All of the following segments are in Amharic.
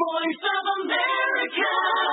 voice of America.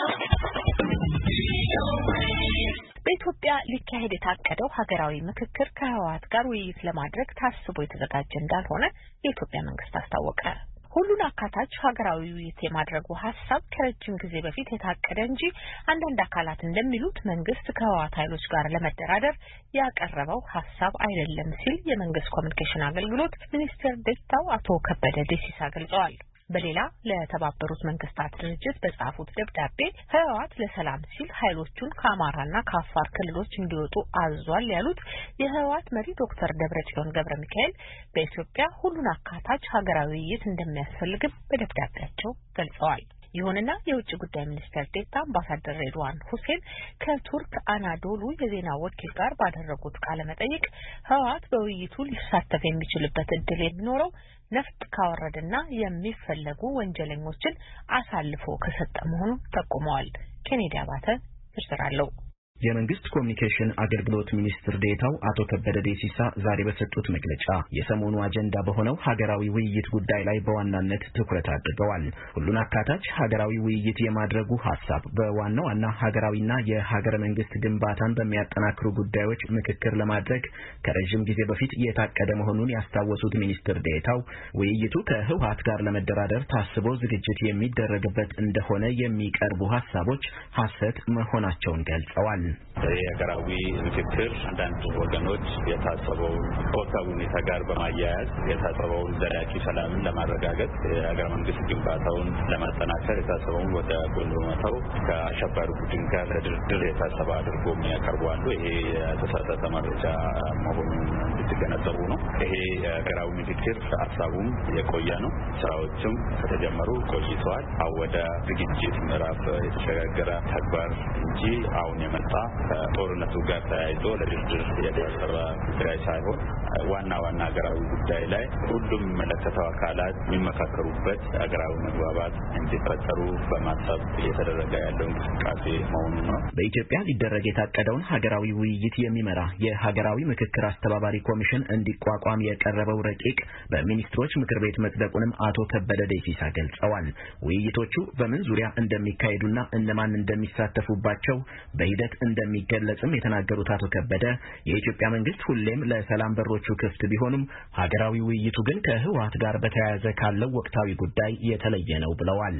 በኢትዮጵያ ሊካሄድ የታቀደው ሀገራዊ ምክክር ከህወሓት ጋር ውይይት ለማድረግ ታስቦ የተዘጋጀ እንዳልሆነ የኢትዮጵያ መንግስት አስታወቀ። ሁሉን አካታች ሀገራዊ ውይይት የማድረጉ ሐሳብ ከረጅም ጊዜ በፊት የታቀደ እንጂ አንዳንድ አካላት እንደሚሉት መንግስት ከህወሓት ኃይሎች ጋር ለመደራደር ያቀረበው ሐሳብ አይደለም ሲል የመንግስት ኮሚኒኬሽን አገልግሎት ሚኒስትር ዴኤታው አቶ ከበደ ደሲሳ ገልጸዋል። በሌላ ለተባበሩት መንግስታት ድርጅት በጻፉት ደብዳቤ ህወሓት ለሰላም ሲል ኃይሎቹን ከአማራና ከአፋር ክልሎች እንዲወጡ አዟል ያሉት የህወሓት መሪ ዶክተር ደብረጽዮን ገብረሚካኤል በኢትዮጵያ ሁሉን አካታች ሀገራዊ ውይይት እንደሚያስፈልግም በደብዳቤያቸው ገልጸዋል። ይሁንና የውጭ ጉዳይ ሚኒስትር ዴኤታ አምባሳደር ሬድዋን ሁሴን ከቱርክ አናዶሉ የዜና ወኪል ጋር ባደረጉት ቃለ መጠይቅ ህወሓት በውይይቱ ሊሳተፍ የሚችልበት እድል የሚኖረው ነፍጥ ካወረደና የሚፈለጉ ወንጀለኞችን አሳልፎ ከሰጠ መሆኑን ጠቁመዋል። ኬኔዲ አባተ ዝርዝር አለው። የመንግስት ኮሚኒኬሽን አገልግሎት ሚኒስትር ዴኤታው አቶ ከበደ ደሲሳ ዛሬ በሰጡት መግለጫ የሰሞኑ አጀንዳ በሆነው ሀገራዊ ውይይት ጉዳይ ላይ በዋናነት ትኩረት አድርገዋል። ሁሉን አካታች ሀገራዊ ውይይት የማድረጉ ሐሳብ በዋናው ሀገራዊና የሀገረ መንግስት ግንባታን በሚያጠናክሩ ጉዳዮች ምክክር ለማድረግ ከረጅም ጊዜ በፊት የታቀደ መሆኑን ያስታወሱት ሚኒስትር ዴኤታው ውይይቱ ከህወሓት ጋር ለመደራደር ታስቦ ዝግጅት የሚደረግበት እንደሆነ የሚቀርቡ ሐሳቦች ሐሰት መሆናቸውን ገልጸዋል። የሀገራዊ ምክክር አንዳንድ ወገኖች የታሰበውን ከወቅታዊ ሁኔታ ጋር በማያያዝ የታሰበውን ዘላቂ ሰላምን ለማረጋገጥ የሀገረ መንግስት ግንባታውን ለማጠናከር የታሰበውን ወደ ጎን በመተው ከአሸባሪ ቡድን ጋር ለድርድር የታሰበ አድርጎ የሚያቀርቧሉ። ይሄ የተሳሳተ መረጃ መሆኑን እንድትገነዘቡ ነው። ይሄ የሀገራዊ ምክክር ሀሳቡም የቆየ ነው። ስራዎችም ከተጀመሩ ቆይተዋል። ወደ ዝግጅት ምዕራፍ የተሸጋገረ ተግባር እንጂ አሁን የመጣ ከጦርነቱ ጋር ተያይዞ ለድርድር የታሰበ ጉዳይ ሳይሆን ዋና ሀገራዊ ጉዳይ ላይ ሁሉም የሚመለከተው አካላት የሚመካከሩበት ሀገራዊ መግባባት እንዲፈጠሩ በማሰብ እየተደረገ ያለው እንቅስቃሴ መሆኑ ነው። በኢትዮጵያ ሊደረግ የታቀደውን ሀገራዊ ውይይት የሚመራ የሀገራዊ ምክክር አስተባባሪ ኮሚሽን እንዲቋቋም የቀረበው ረቂቅ በሚኒስትሮች ምክር ቤት መጽደቁንም አቶ ከበደ ደሲሳ ገልጸዋል። ውይይቶቹ በምን ዙሪያ እንደሚካሄዱና እነማን እንደሚሳተፉባቸው በሂደት እንደሚገለጽም የተናገሩት አቶ ከበደ የኢትዮጵያ መንግስት ሁሌም ለሰላም በሮቹ ክፍት ቢሆኑም ሀገራዊ ውይይቱ ግን ከህወሓት ጋር በተያያዘ ካለው ወቅታዊ ጉዳይ የተለየ ነው ብለዋል።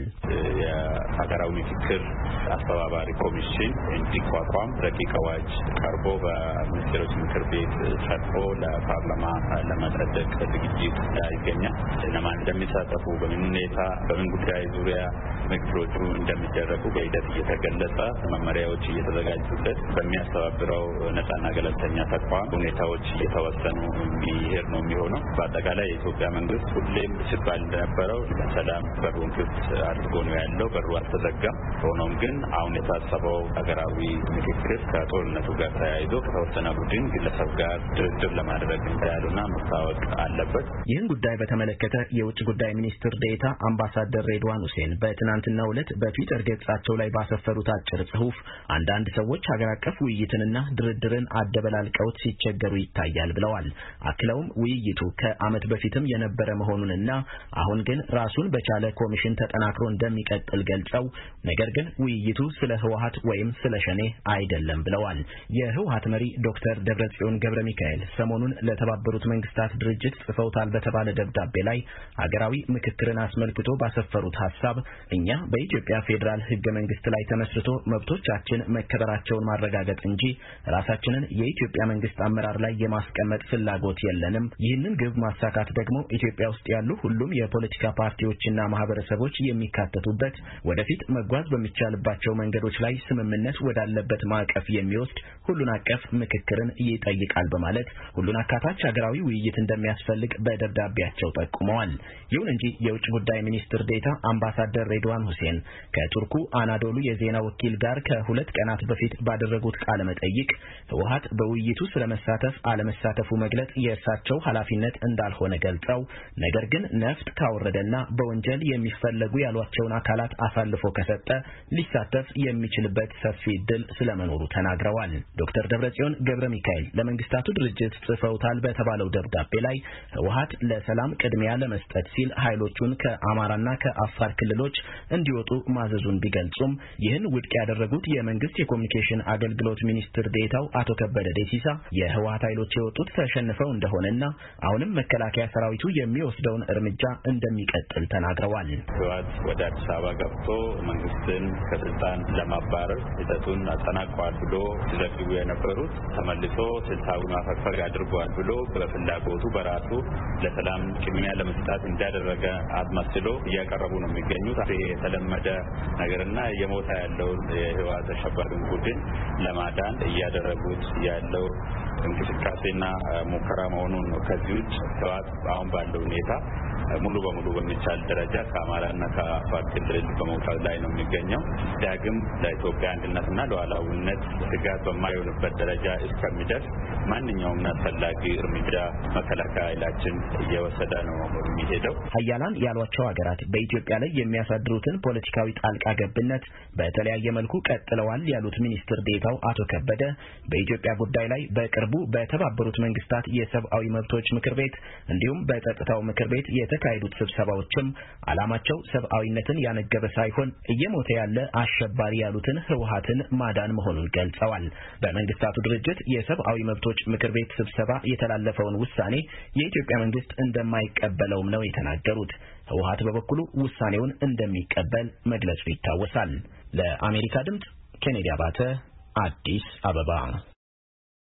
የሀገራዊ ምክክር አስተባባሪ ኮሚሽን እንዲቋቋም ረቂቅ አዋጅ ቀርቦ በሚኒስትሮች ምክር ቤት ጸድቆ ለፓርላማ ለማጽደቅ ዝግጅት ላይ ይገኛል። እነማን እንደሚሳተፉ በምን ሁኔታ በምን ጉዳይ ዙሪያ ምክክሮቹ እንደሚደረጉ በሂደት እየተገለጸ መመሪያዎች እየተዘጋጁበት በሚያስተባብረው ነጻና ገለልተኛ ተቋም ሁኔታዎች እየተወሰኑ የሚሄድ ነው የሚሆነው። በአጠቃላይ የኢትዮጵያ መንግስት ሁሌም ሲባል እንደነበረው ለሰላም በሩን ክፍት አድርጎ ነው ያለው። በሩ አልተዘጋም። ሆኖም ግን አሁን የታሰበው ሀገራዊ ምክክር ከጦርነቱ ጋር ተያይዞ ከተወሰነ ቡድን ግለሰብ ጋር ድርድር ለማድረግ እንዳያሉና መታወቅ አለበት። ይህን ጉዳይ በተመለከተ የውጭ ጉዳይ ሚኒስትር ዴኤታ አምባሳደር ሬድዋን ሁሴን በትናንትናው ዕለት በትዊተር ገጻቸው ላይ ባሰፈሩት አጭር ጽሑፍ አንዳንድ ሰዎች ሀገር አቀፍ ውይይትንና ድርድርን አደበላልቀውት ሲቸገሩ ይታያል ብለዋል። አክለውም ውይይቱ ከዓመት በፊትም የነበረ መሆኑንና አሁን ግን ራሱን በቻለ ኮሚሽን ተጠናክሮ እንደሚቀጥል ገልጸው ነገር ግን ውይይቱ ስለ ህወሓት ወይም ስለ ሸኔ አይደለም ብለዋል። የህወሓት መሪ ዶክተር ደብረጽዮን ገብረሚካኤል ሰሞኑን ለተባበሩት መንግስታት ድርጅት ጽፈውታል በተባለ ደብዳቤ ላይ ሀገራዊ ምክክርን አስመልክቶ ባሰፈሩት ሐሳብ እኛ በኢትዮጵያ ፌዴራል ህገ መንግስት ላይ ተመስርቶ መብቶቻችን መከበራቸውን ማረጋገጥ እንጂ ራሳችንን የኢትዮጵያ መንግስት አመራር ላይ የማስቀመጥ ፍላጎት የለንም። ይህንን ግብ ማሳካት ደግሞ ኢትዮጵያ ውስጥ ያሉ ሁሉም የፖለቲካ ፓርቲዎችና ማህበረሰቦች የሚካተቱበት ወደፊት መጓዝ በሚቻልባቸው መንገዶች ላይ ስምምነት ወዳለበት ማዕቀፍ የሚወስድ ሁሉን አቀፍ ምክክርን ይጠይቃል በማለት ሁሉን አካታች ሀገራዊ ውይይት እንደሚያስፈልግ በደብዳቤያቸው ጠቁመዋል። ይሁን እንጂ የውጭ ጉዳይ ሚኒስትር ዴኤታ አምባሳደር ሬድዋን ሁሴን ከቱርኩ አናዶሉ የዜና ወኪል ጋር ከሁለት ቀናት በፊት ባደረጉት ቃለ መጠይቅ ህወሓት በውይይቱ ስለመሳተፍ አለመሳተፉ መግለጽ የእርሳቸው ኃላፊነት እንዳልሆነ ገልጸው ነገር ግን ነፍጥ ካወረደና በወንጀል የሚፈለጉ ያሏቸውን አካላት አሳልፎ ከሰጠ ሊሳተፍ የሚችልበት ሰፊ ዕድል ስለመኖሩ ተናግረዋል። ዶክተር ደብረጽዮን ገብረሚካኤል ለመንግስታቱ ድርጅት ጽፈውታል በተባለው ደብዳቤ ላይ ህወሓት ለሰላም ቅድሚያ ለመስጠት ሲል ኃይሎቹን ከአማራና ከአፋር ክልሎች እንዲወጡ ማዘዙን ቢገልጹም ይህን ውድቅ ያደረጉት የመንግስት የኮሙኒኬሽን አገልግሎት ሚኒስትር ዴኤታው አቶ ከበደ ደሲሳ የህወሓት ኃይሎች የወጡት ተሸንፈው እንደሆነና አሁንም መከላከያ ሰራዊቱ የሚወስደውን እርምጃ እንደሚቀጥል ተናግረዋል። ህወሓት ወደ አዲስ አበባ ገብቶ መንግስትን ከስልጣን ለማባረር ሂደቱን አጠናቋል ብሎ ሲዘግቡ የነበሩት ተመልሶ ስልታዊ ማፈግፈግ አድርጓል ብሎ በፍላጎቱ በራሱ ለሰላም ቅድሚያ ለመስጠት እንዳደረገ አስመስሎ እያቀረቡ ነው የሚገኙት። ይሄ የተለመደ ነገርና የሞታ ያለውን የህወሓት አሸባሪ ቡድን ለማዳን እያደረጉት ያለው እንቅስቃሴና ሙከራ መሆኑን ነው። ከዚህ ውጭ ህወሓት አሁን ባለው ሁኔታ ሙሉ በሙሉ በሚቻል ደረጃ ከአማራና ከአፋር ክልል በመውጣት ላይ ነው የሚገኘው። ዳግም ለኢትዮጵያ አንድነትና ለሉዓላዊነት ስጋት በማይሆንበት ደረጃ እስከሚደርስ ማንኛውም አስፈላጊ እርምጃ መከላከያ ኃይላችን እየወሰደ ነው የሚሄደው። ሀያላን ያሏቸው ሀገራት በኢትዮጵያ ላይ የሚያሳድሩትን ፖለቲካዊ ጣልቃ ገብነት በተለያየ መልኩ ቀጥለዋል ያሉት ሚኒስትር ዴኤታው አቶ ከበደ በኢትዮጵያ ጉዳይ ላይ በቅርቡ በተባበሩት መንግስታት የሰብአዊ መብቶች ምክር ቤት እንዲሁም በጸጥታው ምክር ቤት የተካሄዱት ስብሰባዎችም ዓላማቸው ሰብአዊነትን ያነገበ ሳይሆን እየሞተ ያለ አሸባሪ ያሉትን ህወሓትን ማዳን መሆኑን ገልጸዋል። በመንግስታቱ ድርጅት የሰብአዊ መብቶች ምክር ቤት ስብሰባ የተላለፈውን ውሳኔ የኢትዮጵያ መንግስት እንደማይቀበለውም ነው የተናገሩት። ህወሓት በበኩሉ ውሳኔውን እንደሚቀበል መግለጹ ይታወሳል። ለአሜሪካ ድምጽ ኬኔዲ አባተ አዲስ አበባ